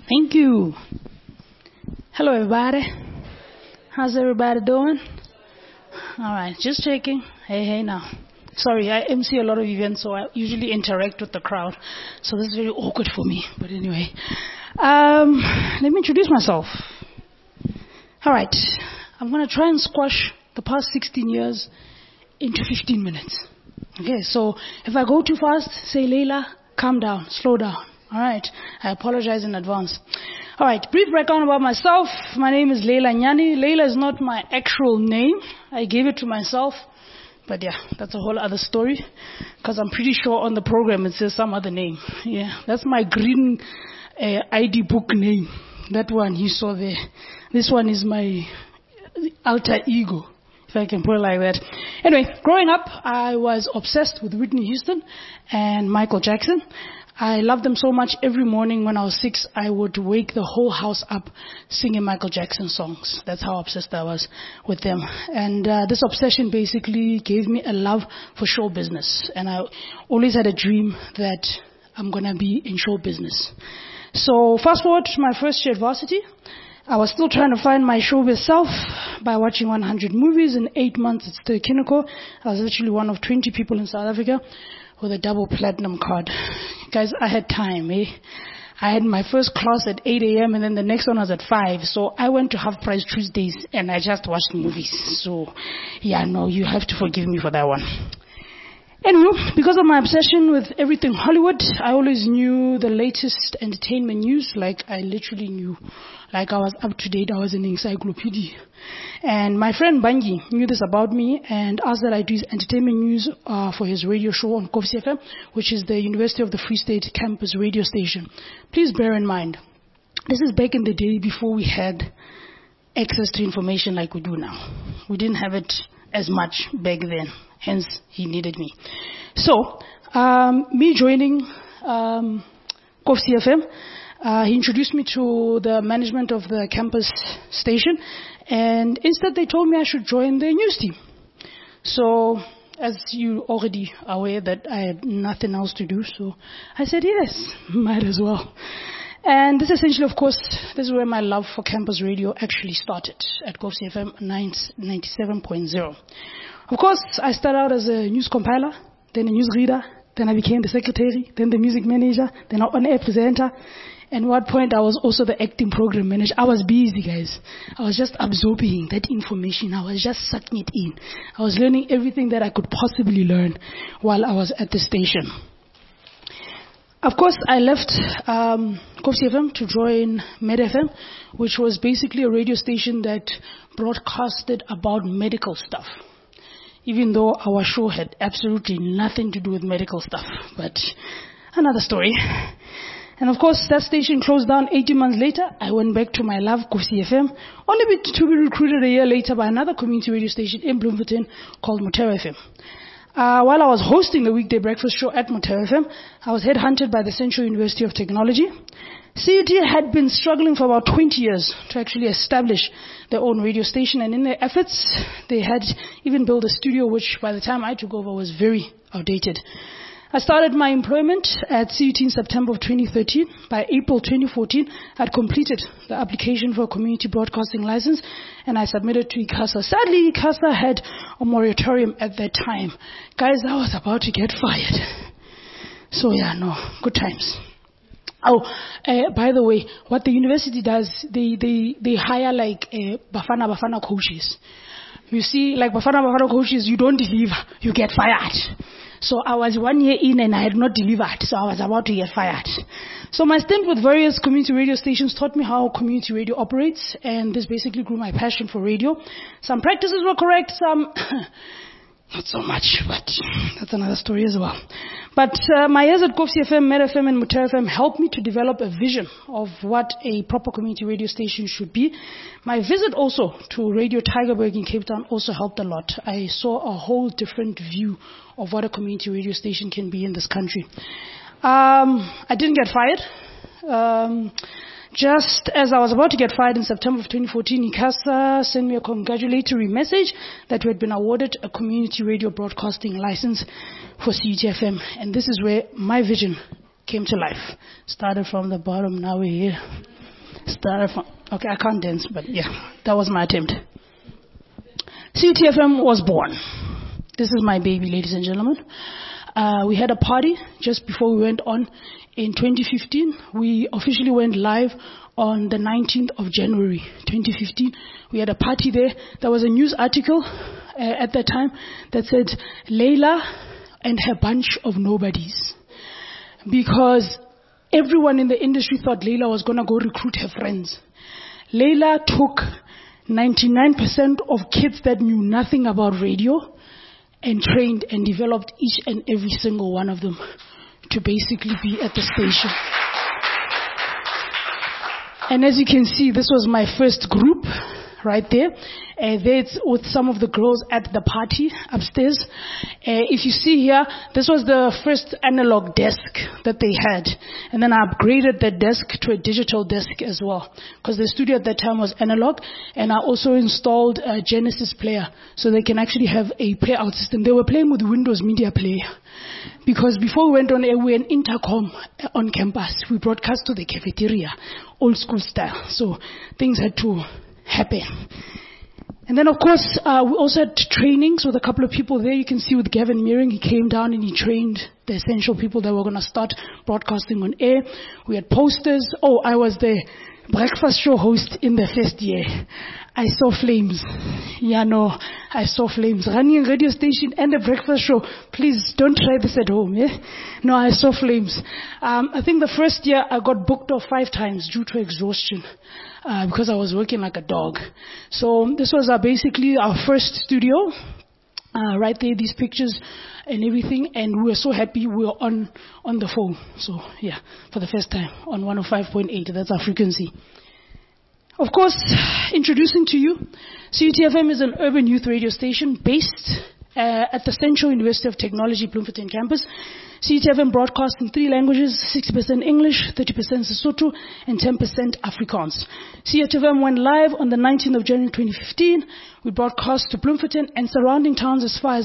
Thank you. Hello, everybody. How's everybody doing? All right, just checking. Hey now. Sorry, I MC a lot of events, so I usually interact with the crowd. So this is very awkward for me. But anyway, let me introduce myself. All right, I'm going to try and squash the past 16 years into 15 minutes. Okay, so if I go too fast, say, Leila, calm down, slow down. All right, I apologize in advance. All right, brief background about myself. My name is Leila Nyani. Leila is not my actual name. I gave it to myself. But yeah, that's a whole other story. Because I'm pretty sure on the program it says some other name. Yeah, that's my green ID book name. That one you saw there. This one is my alter ego, if I can put it like that. Anyway, growing up, I was obsessed with Whitney Houston and Michael Jackson. I loved them so much. Every morning when I was 6, I would wake the whole house up singing Michael Jackson songs. That's how obsessed I was with them. And this obsession basically gave me a love for show business. And I always had a dream that I'm going to be in show business. So fast forward to my first year at varsity. I was still trying to find my showbiz self by watching 100 movies in 8 months at Ster Kineko. I was literally one of 20 people in South Africa with a double platinum card. Guys, I had time, eh? I had my first class at 8 a.m. and then the next one was at 5. So I went to Half Price Tuesdays and I just watched movies. So, yeah, no, you have to forgive me for that one. Anyway, because of my obsession with everything Hollywood, I always knew the latest entertainment news, like I literally knew. Like I was up to date, I was an encyclopedia. And my friend Bangi knew this about me and asked that I do his entertainment news for his radio show on Kovsie FM, which is the University of the Free State campus radio station. Please bear in mind, this is back in the day before we had access to information like we do now. We didn't have it as much back then. Hence, he needed me. So, me joining Kovsie FM, he introduced me to the management of the campus station, and instead they told me I should join the news team. So, as you already are aware that I had nothing else to do, so I said yes, might as well. And this essentially, of course, this is where my love for campus radio actually started, at Kovsie FM 97.0. Of course, I started out as a news compiler, then a news reader, then I became the secretary, then the music manager, then an on-air presenter. And at one point, I was also the acting program manager. I was busy, guys. I was just absorbing that information. I was just sucking it in. I was learning everything that I could possibly learn while I was at the station. Of course, I left Kovsie FM to join Med FM, which was basically a radio station that broadcasted about medical stuff. Even though our show had absolutely nothing to do with medical stuff. But another story. And of course, that station closed down 18 months later. I went back to my love, Kovsie FM, only to be recruited a year later by another community radio station in Bloemfontein called Motero FM. While I was hosting the weekday breakfast show at Motero FM, I was headhunted by the Central University of Technology. CUT had been struggling for about 20 years to actually establish their own radio station, and in their efforts, they had even built a studio which, by the time I took over, was very outdated. I started my employment at CUT in September of 2013. By April 2014, I had completed the application for a community broadcasting license, and I submitted to ICASA. Sadly, ICASA had a moratorium at that time. Guys, I was about to get fired. So yeah, no, good times. Oh, by the way, what the university does, they hire like Bafana coaches. You see, like Bafana coaches, you don't deliver, you get fired. So I was 1 year in and I had not delivered, so I was about to get fired. So my stint with various community radio stations taught me how community radio operates, and this basically grew my passion for radio. Some practices were correct, some not so much, but that's another story as well. But my years at Kovsie FM, Med FM, and Motero FM helped me to develop a vision of what a proper community radio station should be. My visit also to Radio Tygerberg in Cape Town also helped a lot. I saw a whole different view of what a community radio station can be in this country. I didn't get fired. Just as I was about to get fired in September of 2014, ICASA sent me a congratulatory message that we had been awarded a community radio broadcasting license for CUT FM. And this is where my vision came to life. Started from the bottom, now we're here. Okay, I can't dance, but yeah, that was my attempt. CTFM was born. This is my baby, ladies and gentlemen. We had a party just before we went on in 2015. We officially went live on the 19th of January 2015. We had a party there. There was a news article at that time that said Layla and her bunch of nobodies. Because everyone in the industry thought Layla was going to go recruit her friends. Layla took 99% of kids that knew nothing about radio and trained and developed each and every single one of them to basically be at the station. And as you can see, this was my first group right there. That's with some of the girls at the party upstairs. If you see here, this was the first analog desk that they had. And then I upgraded that desk to a digital desk as well. Because the studio at that time was analog. And I also installed a Genesis player so they can actually have a playout system. They were playing with Windows Media Player. Because before we went on air, we had an intercom on campus. We broadcast to the cafeteria, old school style. So things had to happen. And then, of course, we also had trainings with a couple of people there. You can see with Gavin Meering, he came down and he trained the essential people that were going to start broadcasting on air. We had posters. Oh, I was the breakfast show host in the first year. I saw flames. Yeah, no, I saw flames. Running a radio station and a breakfast show. Please don't try this at home. Yeah? No, I saw flames. I think the first year I got booked off 5 times due to exhaustion. Because I was working like a dog. So this was basically our first studio. Right there, these pictures and everything. And we were so happy we were on the phone. So yeah, for the first time on 105.8. That's our frequency. Of course, introducing to you, CUTFM is an urban youth radio station based at the Central University of Technology, Bloemfontein campus. CUTFM broadcasts in 3 languages, 60% English, 30% Sesotho, and 10% Afrikaans. CUTFM went live on the 19th of January 2015. We broadcast to Bloemfontein and surrounding towns as far as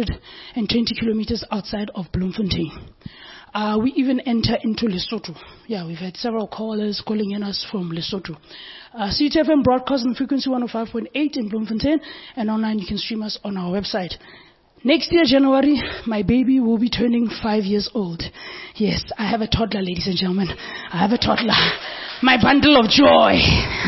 120 kilometers outside of Bloemfontein. We even enter into Lesotho. Yeah, we've had several callers calling in us from Lesotho. CUTFM broadcasts on frequency 105.8 in Bloemfontein, and online you can stream us on our website. Next year, January, my baby will be turning 5 years old. Yes, I have a toddler, ladies and gentlemen. I have a toddler. My bundle of joy.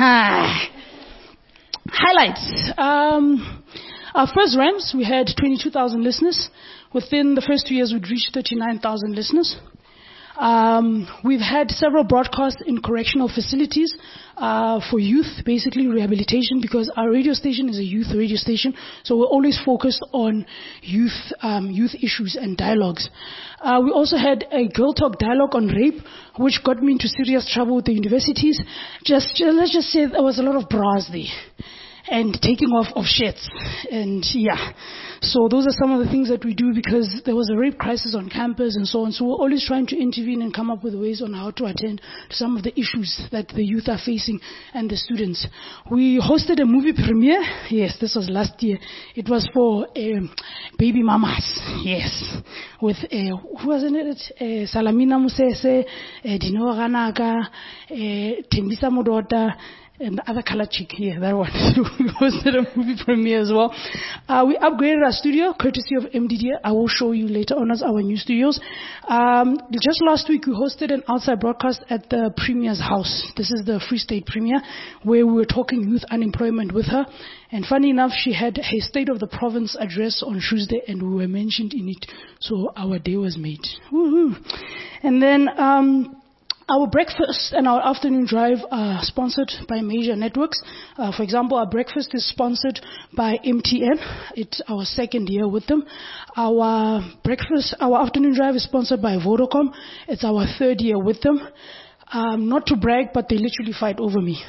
Highlights. Our first RAMs, we had 22,000 listeners. Within the first 2 years, we'd reached 39,000 listeners. We've had several broadcasts in correctional facilities for youth, basically rehabilitation, because our radio station is a youth radio station, so we're always focused on youth issues and dialogues. We also had a Girl Talk dialogue on rape, which got me into serious trouble with the universities. Let's just say there was a lot of bras there. And taking off of shirts. And yeah. So those are some of the things that we do because there was a rape crisis on campus and so on. So we're always trying to intervene and come up with ways on how to attend to some of the issues that the youth are facing and the students. We hosted a movie premiere. Yes, this was last year. It was for baby mamas. Yes. With, who was in it? Salamina Musese, Dino Ranaka, Tembisa Modota, and the other color chick, yeah, that one. We hosted a movie premiere as well. We upgraded our studio, courtesy of MDD. I will show you later on as our new studios. Just last week, we hosted an outside broadcast at the Premier's house. This is the Free State Premier, where we were talking youth unemployment with her. And funny enough, she had a State of the Province address on Tuesday, and we were mentioned in it. So our day was made. Woohoo! And then, our breakfast and our afternoon drive are sponsored by major networks. For example, our breakfast is sponsored by MTN. It's our second year with them. Our afternoon drive is sponsored by Vodacom. It's our third year with them. Not to brag, but they literally fight over me.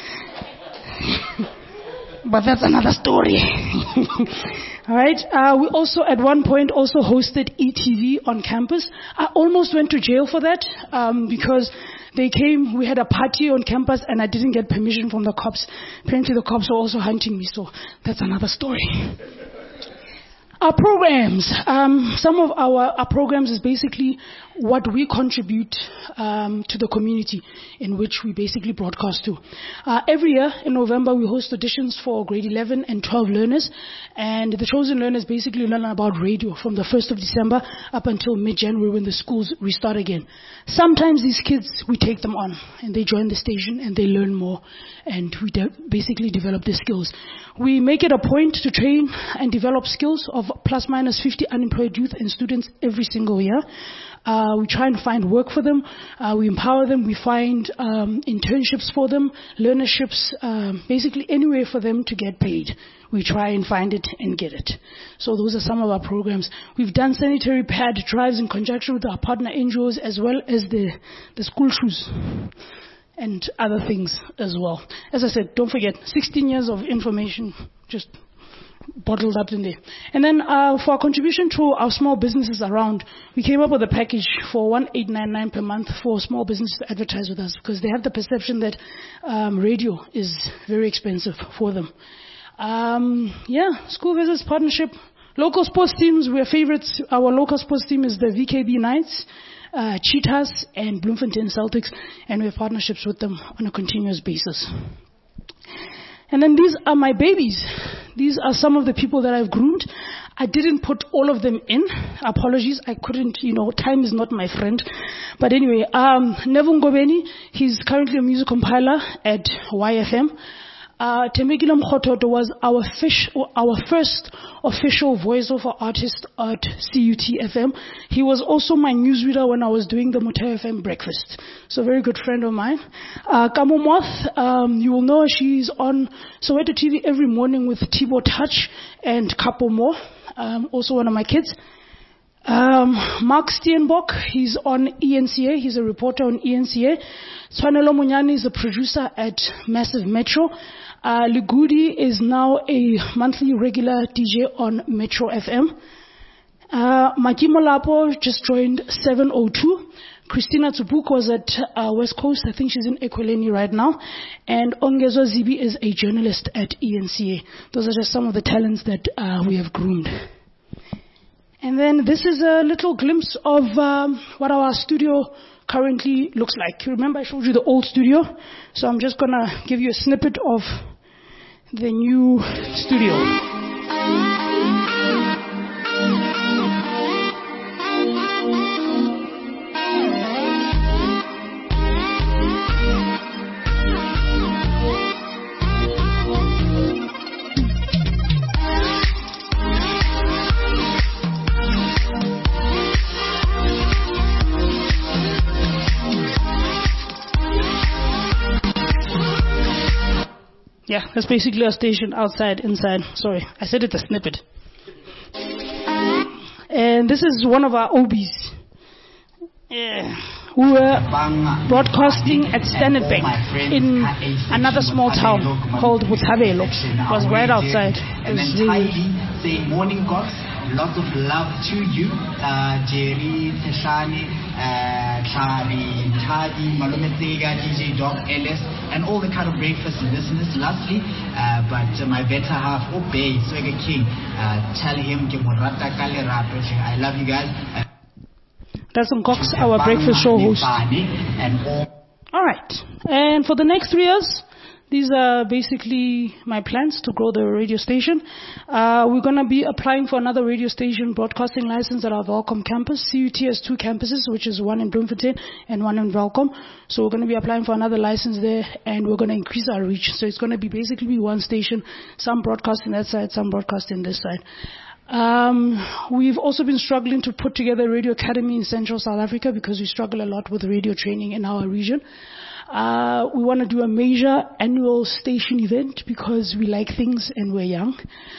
But that's another story. All right. We also, at one point, also hosted ETV on campus. I almost went to jail for that because they came. We had a party on campus, and I didn't get permission from the cops. Apparently, the cops were also hunting me. So that's another story. Our programs. Some of our programs is basically what we contribute to the community in which we basically broadcast to. Every year in November, we host auditions for grade 11 and 12 learners, and the chosen learners basically learn about radio from the 1st of December up until mid-January when the schools restart again. Sometimes these kids, we take them on, and they join the station, and they learn more, and we basically develop their skills. We make it a point to train and develop skills of plus minus 50 unemployed youth and students every single year. We try and find work for them. We empower them. We find internships for them, learnerships, basically anywhere for them to get paid. We try and find it and get it. So those are some of our programs. We've done sanitary pad drives in conjunction with our partner NGOs as well as the school shoes and other things as well. As I said, don't forget, 16 years of information just bottled up in there. And then for our contribution to our small businesses around, we came up with a package for 1,899 per month for small businesses to advertise with us because they have the perception that radio is very expensive for them. School visits, partnership, local sports teams, we're favorites. Our local sports team is the VKB Knights, Cheetahs, and Bloemfontein Celtics, and we have partnerships with them on a continuous basis. And then these are my babies. These are some of the people that I've groomed. I didn't put all of them in. Apologies, I couldn't, time is not my friend. But anyway, Nevu Ngobeni, he's currently a music compiler at YFM. Temegile Mkhototo was our first official voiceover artist at CUT-FM. He was also my newsreader when I was doing the Motheo FM breakfast. So a very good friend of mine. Kamo Moth, you will know she's on Soweto TV every morning with Thibaut Touch and Kapo Mo, also one of my kids. Mark Steenbok, he's on ENCA. He's a reporter on ENCA. Tshwanelo Munyani is a producer at Massive Metro. Ligudi is now a monthly regular DJ on Metro FM. Makimo Lapo just joined 702. Christina Tsubuk was at West Coast. I think she's in Ekweleni right now. And Ongezo Zibi is a journalist at ENCA. Those are just some of the talents that we have groomed. And then this is a little glimpse of what our studio currently looks like. You remember I showed you the old studio? So I'm just going to give you a snippet of the new studio. Yeah, that's basically a station outside, inside. Sorry, I said it a snippet. And this is one of our OBs. Yeah. We were broadcasting at Standard Bank in another small town called Botshabelo. It was right outside. And then Tidy saying morning Gox, lots of love to you. Jerry, Teshani, Tari, Tadi, Malume Tsega, DJ Doc, Ellis, and all the kind of breakfast listeners. Lastly, but my better half, Obey, Swagger King, tell him, I love you guys. That's on Cox, our breakfast show host. Alright, and for the next 3 years, these are basically my plans to grow the radio station. We're going to be applying for another radio station broadcasting license at our Welcome campus. CUT has 2 campuses, which is one in Bloemfontein and one in Welcome. So we're going to be applying for another license there, and we're going to increase our reach. So it's going to be basically one station, some broadcasting that side, some broadcasting this side. We've also been struggling to put together a radio academy in Central South Africa because we struggle a lot with radio training in our region. We want to do a major annual station event because we like things and we're young.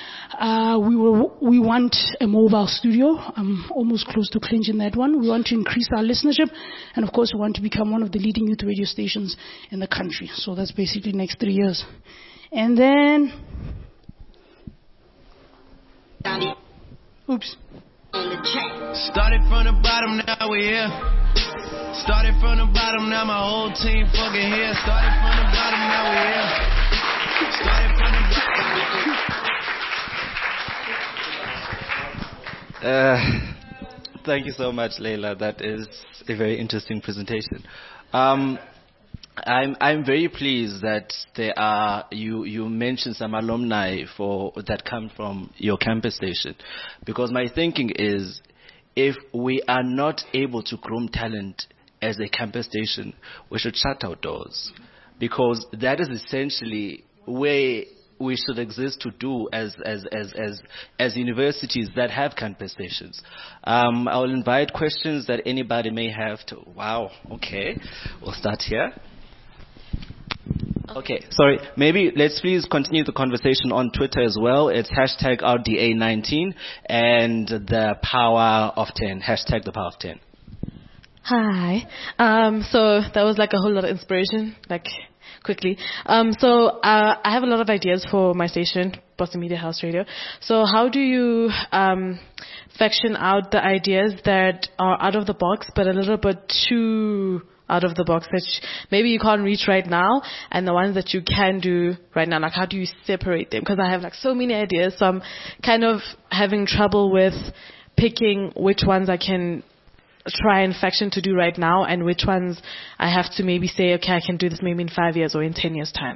We want a mobile studio. I'm almost close to clinching that one. We want to increase our listenership, and of course we want to become one of the leading youth radio stations in the country. So that's basically the next 3 years. And then oops. Started from the bottom, now we're here. Started from the bottom, now my whole team fucking here. Started from the bottom, now we're here. Started from the bottom. Thank you so much, Leila. That is a very interesting presentation. I'm very pleased that you mentioned some alumni that come from your campus station, because my thinking is, if we are not able to groom talent as a campus station, we should shut our doors, because that is essentially where we should exist to do as universities that have campus stations. I'll invite questions that anybody may have to. Wow. Okay, we'll start here. Okay, sorry. Maybe let's please continue the conversation on Twitter as well. It's hashtag RDA19 and the power of 10. Hashtag the power of 10. Hi. So that was like a whole lot of inspiration, like quickly. So I have a lot of ideas for my station, Boston Media House Radio. So how do you faction out the ideas that are out of the box but a little bit too out of the box that maybe you can't reach right now, and the ones that you can do right now? Like, how do you separate them? Because I have like so many ideas, so I'm kind of having trouble with picking which ones I can try and faction to do right now, and which ones I have to maybe say, okay, I can do this maybe in 5 years or in 10 years time.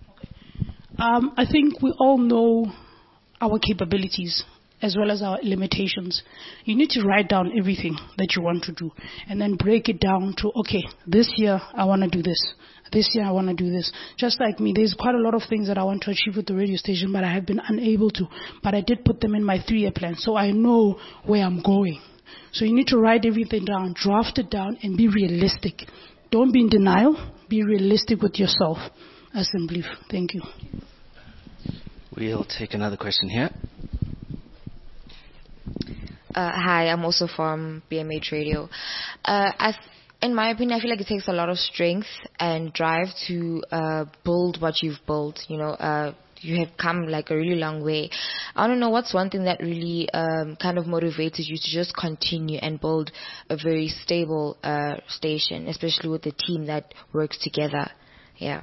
I think we all know our capabilities as well as our limitations. You need to write down everything that you want to do and then break it down to, okay, this year I want to do this. This year I want to do this. Just like me, there's quite a lot of things that I want to achieve with the radio station, but I have been unable to. But I did put them in my 3-year plan, so I know where I'm going. So you need to write everything down, draft it down, and be realistic. Don't be in denial. Be realistic with yourself. I simply thank you. We'll take another question here. Hi, I'm also from BMH Radio. In my opinion, I feel like it takes a lot of strength and drive to build what you've built. You know, you have come like a really long way. I want to know what's one thing that really kind of motivated you to just continue and build a very stable station, especially with the team that works together. Yeah.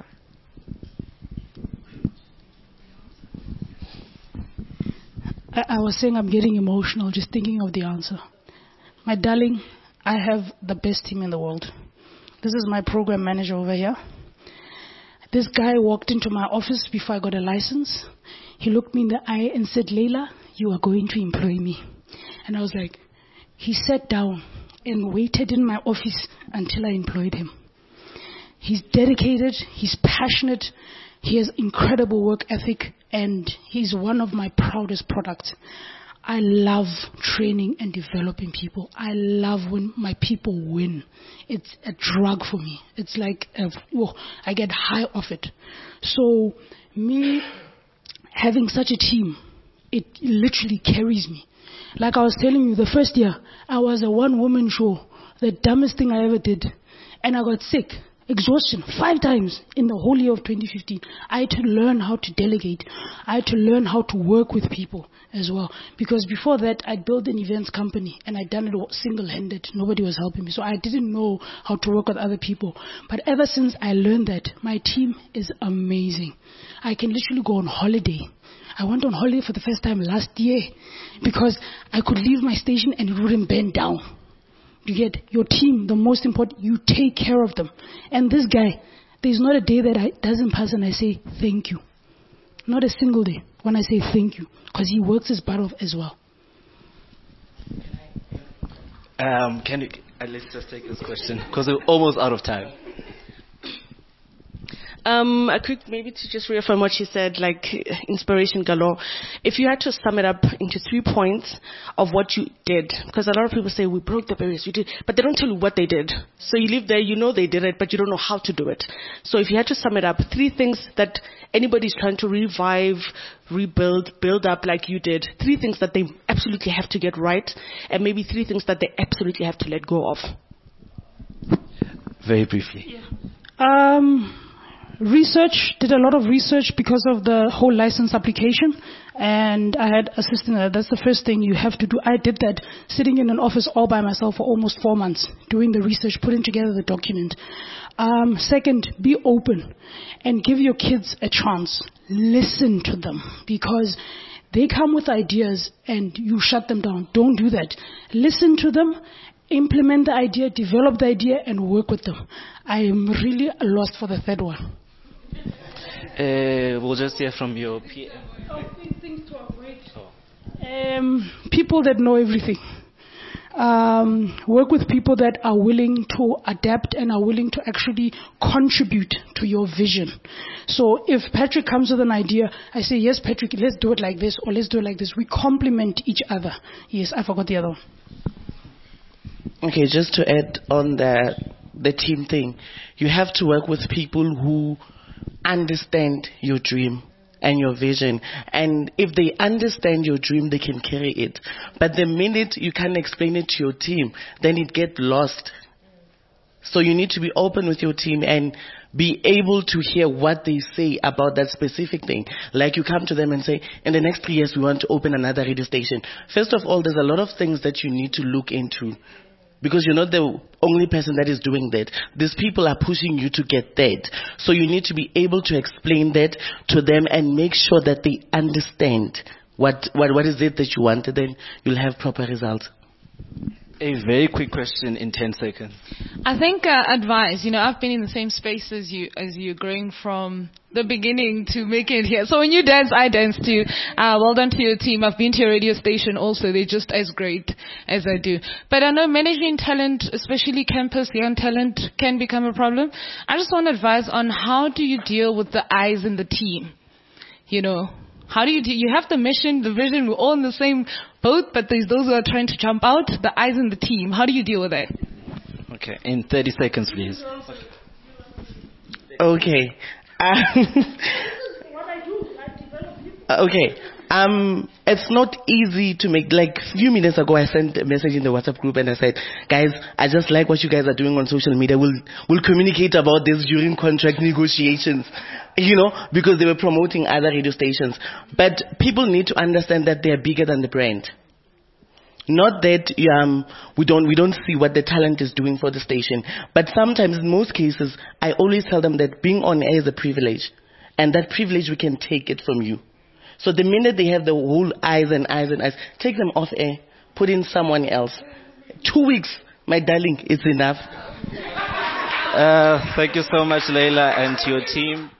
I was saying I'm getting emotional just thinking of the answer. My darling, I have the best team in the world. This is my program manager over here. This guy walked into my office before I got a license. He looked me in the eye and said, Leila, you are going to employ me. And I was like, he sat down and waited in my office until I employed him. He's dedicated, he's passionate, he has incredible work ethic, and he's one of my proudest products. I love training and developing people. I love when my people win. It's a drug for me. It's like, I get high off it. So me having such a team, it literally carries me. Like I was telling you, the first year, I was a one-woman show, the dumbest thing I ever did. And I got sick. Exhaustion 5 times in the whole year of 2015. I had to learn how to delegate. I had to learn how to work with people as well. Because before that, I'd built an events company and I'd done it single-handed. Nobody was helping me. So I didn't know how to work with other people. But ever since I learned that, my team is amazing. I can literally go on holiday. I went on holiday for the first time last year because I could leave my station and it wouldn't bend down. You get your team, the most important, you take care of them. And this guy, there's not a day that doesn't pass and I say thank you. Not a single day when I say thank you, because he works his butt off as well. Let's just take this question because we're almost out of time. A quick, maybe to just reaffirm what she said, like inspiration galore. If you had to sum it up into 3 points of what you did, because a lot of people say we broke the barriers, we did, but they don't tell you what they did. So you live there, you know they did it, but you don't know how to do it. So if you had to sum it up, 3 things that anybody's trying to revive, rebuild, build up like you did, 3 things that they absolutely have to get right, and maybe 3 things that they absolutely have to let go of. Very briefly. Yeah. Did a lot of research because of the whole license application, and I had assistant. That's the first thing you have to do. I did that sitting in an office all by myself for almost 4 months, doing the research, putting together the document. Second, be open and give your kids a chance. Listen to them, because They come with ideas and you shut them down. Don't do that. Listen to them, implement the idea, develop the idea, and work with them. I am really lost for the third one. We'll just hear from your PM. Things to avoid. People that know everything. Work with people that are willing to adapt and are willing to actually contribute to your vision. So if Patrick comes with an idea, I say, yes, Patrick, let's do it like this, or let's do it like this. We complement each other. Yes, I forgot the other one. Okay, just to add on the team thing, you have to work with people who understand your dream and your vision. And if they understand your dream, they can carry it. But the minute you can't explain it to your team, then it gets lost. So you need to be open with your team and be able to hear what they say about that specific thing. Like you come to them and say, in the next 3 years, we want to open another radio station. First of all, there's a lot of things that you need to look into. Because you're not the only person that is doing that. These people are pushing you to get that. So you need to be able to explain that to them and make sure that they understand what is it that you want, and then you'll have proper results. A very quick question in 10 seconds. I think advice. I've been in the same space as you, growing from the beginning to making it here. So when you dance, I dance too. Well done to your team. I've been to your radio station also. They're just as great as I do. But I know managing talent, especially campus young talent, can become a problem. I just want advice on how do you deal with the eyes in the team? How do you have the mission, the vision, we're all in the same boat, but there's those who are trying to jump out, the eyes in the team. How do you deal with that? Okay, in 30 seconds, please. Okay. Okay. It's not easy to make, like a few minutes ago I sent a message in the WhatsApp group and I said, guys, I just like what you guys are doing on social media. We'll communicate about this during contract negotiations, because they were promoting other radio stations. But people need to understand that they are bigger than the brand. Not that we don't see what the talent is doing for the station. But sometimes, in most cases, I always tell them that being on air is a privilege. And that privilege, we can take it from you. So the minute they have the whole eyes and eyes and eyes, take them off air, put in someone else. 2 weeks, my darling, it's enough. Thank you so much, Leila, and to your team.